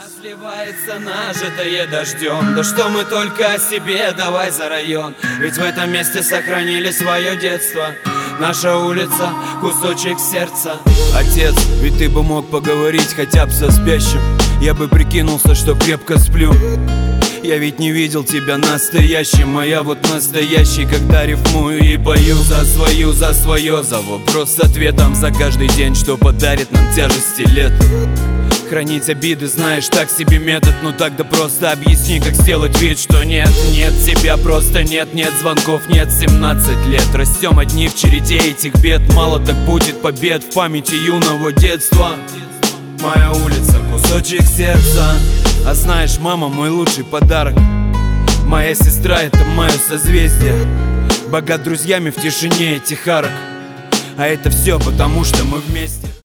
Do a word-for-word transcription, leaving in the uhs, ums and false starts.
Сливается нажитое дождем. Да что мы только о себе, давай за район. Ведь в этом месте сохранили свое детство. Наша улица, кусочек сердца. Отец, ведь ты бы мог поговорить хотя бы со спящим. Я бы прикинулся, что крепко сплю. Я ведь не видел тебя настоящим, а я вот настоящий, когда рифмую и пою за свою, за свое, за вопрос с ответом, за каждый день, что подарит нам тяжести лет. Хранить обиды, знаешь, так себе метод. Ну тогда просто объясни, как сделать вид, что нет. Нет тебя, просто нет, нет звонков, нет. Семнадцать лет, растем одни в череде этих бед. Мало так будет побед в памяти юного детства. Моя улица, кусочек сердца. А знаешь, мама, мой лучший подарок. Моя сестра — это мое созвездие. Богат друзьями в тишине этих арок. А это все потому, что мы вместе.